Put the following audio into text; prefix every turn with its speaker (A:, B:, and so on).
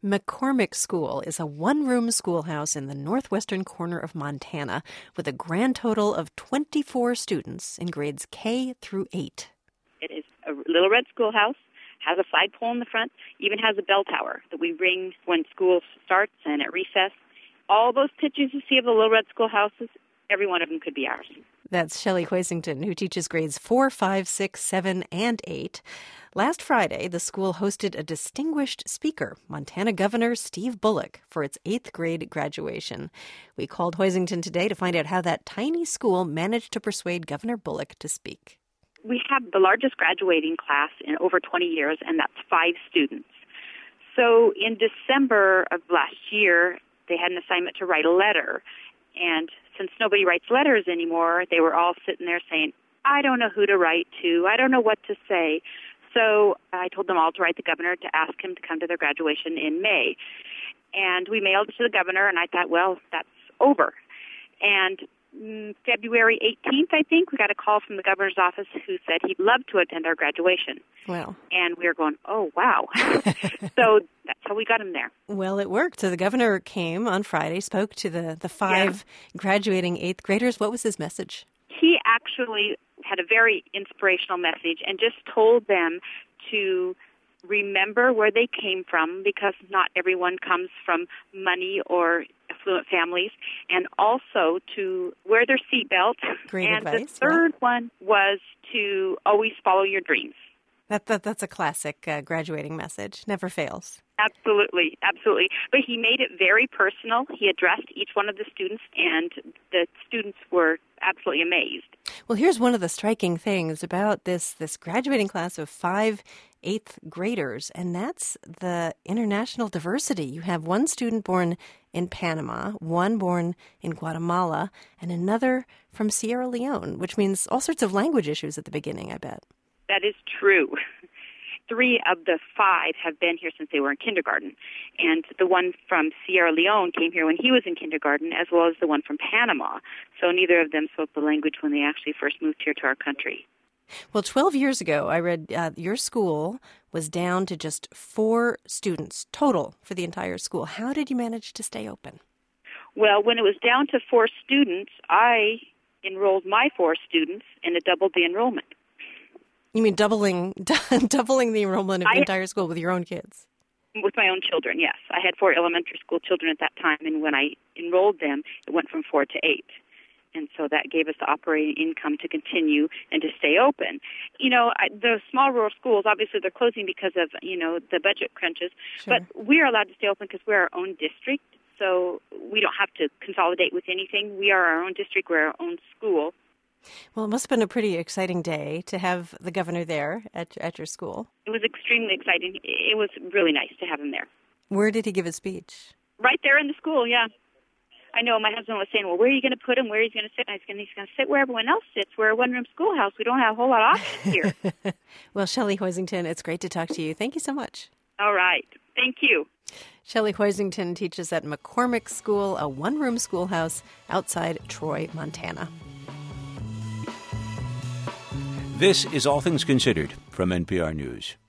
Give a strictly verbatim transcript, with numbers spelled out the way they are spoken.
A: McCormick School is a one-room schoolhouse in the northwestern corner of Montana with a grand total of twenty-four students in grades K through eight.
B: It is a little red schoolhouse, has a flagpole in the front, even has a bell tower that we ring when school starts and at recess. All those pictures you see of the little red schoolhouses, every one of them could be ours.
A: That's Shelley Hoisington, who teaches grades four, five, six, seven, and eight. Last Friday, the school hosted a distinguished speaker, Montana Governor Steve Bullock, for its eighth grade graduation. We called Hoisington today to find out how that tiny school managed to persuade Governor Bullock to speak.
B: We have the largest graduating class in over twenty years, and that's five students. So in December of last year, they had an assignment to write a letter. And since nobody writes letters anymore, they were all sitting there saying, I don't know who to write to. I don't know what to say. So I told them all to write the governor to ask him to come to their graduation in May. And we mailed it to the governor, and I thought, well, that's over. And mm, February eighteenth, I think, we got a call from the governor's office who said he'd love to attend our graduation.
A: Wow.
B: And we were going, oh, wow. So that's how we got him there.
A: Well, it worked. So the governor came on Friday, spoke to the, the five yeah. graduating eighth graders. What was his message?
B: He actually had a very inspirational message and just told them to remember where they came from, because not everyone comes from money or affluent families, and also to wear their seatbelt.
A: Great
B: and
A: advice.
B: The third
A: yeah.
B: one was to always follow your dreams.
A: That, that That's a classic uh, graduating message. Never fails.
B: Absolutely, absolutely. But he made it very personal. He addressed each one of the students, and the students were absolutely amazed.
A: Well, here's one of the striking things about this, this graduating class of five eighth graders, and that's the international diversity. You have one student born in Panama, one born in Guatemala, and another from Sierra Leone, which means all sorts of language issues at the beginning, I bet.
B: That is true. Three of the five have been here since they were in kindergarten. And the one from Sierra Leone came here when he was in kindergarten, as well as the one from Panama. So neither of them spoke the language when they actually first moved here to our country.
A: Well, twelve years ago, I read uh, your school was down to just four students total for the entire school. How did you manage to stay open?
B: Well, when it was down to four students, I enrolled my four students, and it doubled the enrollment.
A: You mean doubling doubling the enrollment of the
B: I,
A: entire school with your own kids?
B: With my own children, yes. I had four elementary school children at that time, and when I enrolled them, it went from four to eight. And so that gave us the operating income to continue and to stay open. You know, I, the small rural schools, obviously they're closing because of, you know, the budget crunches.
A: Sure.
B: But we are allowed to stay open because we're our own district. So we don't have to consolidate with anything. We are our own district. We're our own school.
A: Well, it must have been a pretty exciting day to have the governor there at, at your school.
B: It was extremely exciting. It was really nice to have him there.
A: Where did he give his speech?
B: Right there in the school, yeah. I know my husband was saying, well, where are you going to put him? Where is he going to sit? And I was going, he's going to sit where everyone else sits. We're a one-room schoolhouse. We don't have a whole lot of options here.
A: Well, Shelley Hoisington, it's great to talk to you. Thank you so much.
B: All right. Thank you.
A: Shelley Hoisington teaches at McCormick School, a one-room schoolhouse outside Troy, Montana.
C: This is All Things Considered from N P R News.